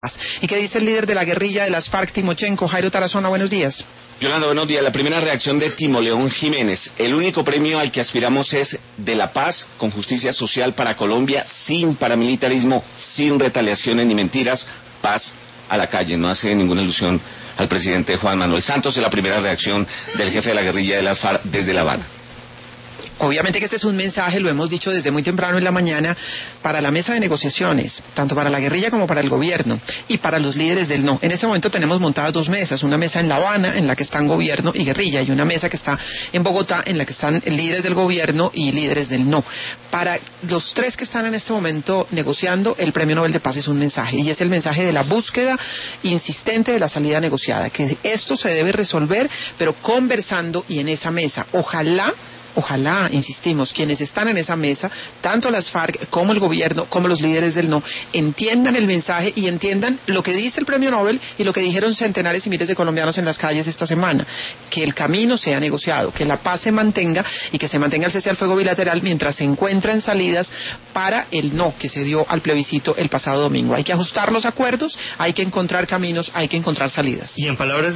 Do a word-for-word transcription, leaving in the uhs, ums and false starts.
paz. ¿Y qué dice el líder de la guerrilla de las FARC, Timochenko? Jairo Tarazona, buenos días. Yolanda, buenos días. La primera reacción de Timo León Jiménez. El único premio al que aspiramos es de la paz, con justicia social para Colombia, sin paramilitarismo, sin retaliaciones ni mentiras, paz a la calle. No hace ninguna alusión al presidente Juan Manuel Santos. Es la primera reacción del jefe de la guerrilla de las FARC desde La Habana. Obviamente que este es un mensaje, lo hemos dicho desde muy temprano en la mañana, para la mesa de negociaciones, tanto para la guerrilla como para el gobierno y para los líderes del no. En este momento tenemos montadas dos mesas, una mesa en La Habana en la que están gobierno y guerrilla y una mesa que está en Bogotá en la que están líderes del gobierno y líderes del no. Para los tres que están en este momento negociando, el Premio Nobel de Paz es un mensaje y es el mensaje de la búsqueda insistente de la salida negociada, que esto se debe resolver pero conversando y en esa mesa. Ojalá Ojalá, insistimos, quienes están en esa mesa, tanto las FARC como el gobierno, como los líderes del no, entiendan el mensaje y entiendan lo que dice el Premio Nobel y lo que dijeron centenares y miles de colombianos en las calles esta semana, que el camino sea negociado, que la paz se mantenga y que se mantenga el cese al fuego bilateral mientras se encuentran salidas para el no que se dio al plebiscito el pasado domingo. Hay que ajustar los acuerdos, hay que encontrar caminos, hay que encontrar salidas. Y en palabras